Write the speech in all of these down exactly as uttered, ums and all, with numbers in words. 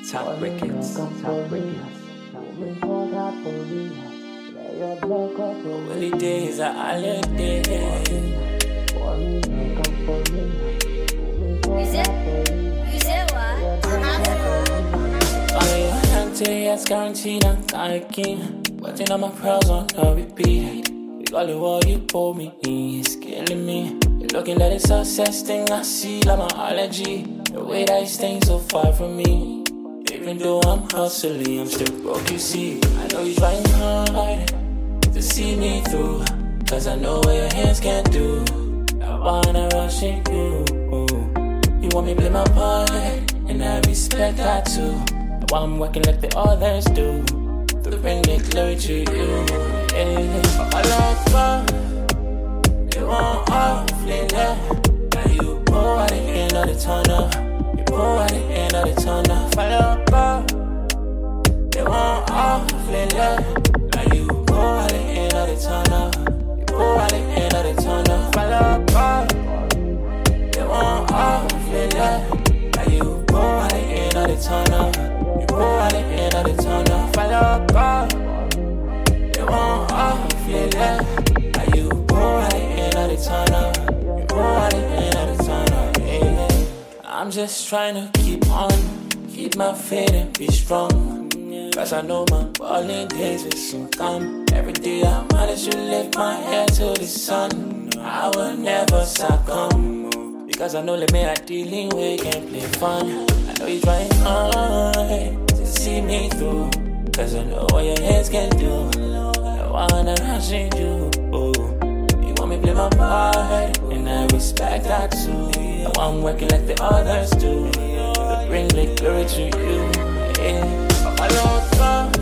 Top Records, Top Records. When the days are holiday. You said, you said what? Only one day, it's guaranteed I'm taking. Watching all my pearls on a repeat. With all the war you pull me in, it's killing me. You're looking at the success thing I see, like my allergy. The way that it's staying so far from me. Even though I'm hustling, I'm still broke, you see. I know you're trying hard to see me through, cause I know what your hands can't do. I wanna rush in you. You want me to play my part, and I respect that too. While I'm working like the others do, to bring the glory to you. Yeah. I love fun, they won't awfully let. Now you go at the end of the tunnel. You go at the end of the tunnel. Follow up, they won't awfully let. Now you go at the end of the tunnel. You go at the end of the tunnel. Follow up, they won't awfully let. Now you go at the end of the tunnel. You go at the end of the tunnel. Follow up, they won't awfully let. Now you go at the end of the tunnel. You go at the end of the tunnel. Yeah. I'm just trying to keep on, keep my faith and be strong. Cause I know my falling days will soon come. Every day I manage to lift my head to the sun. I will never succumb, because I know the man I'm dealing with can't play fun. I know you're trying hard to see me through, cause I know what your hands can do. I wanna rush in you. You want me to play my part, and I respect that too. Now I'm working like the others do, to bring the glory to you. Yeah. I love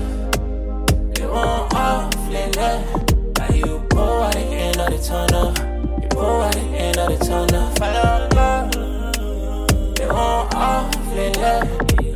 fun, they won't awfully let. Now you go at the end of the tunnel. You go at the end of the tunnel. Follow up, they won't awfully let.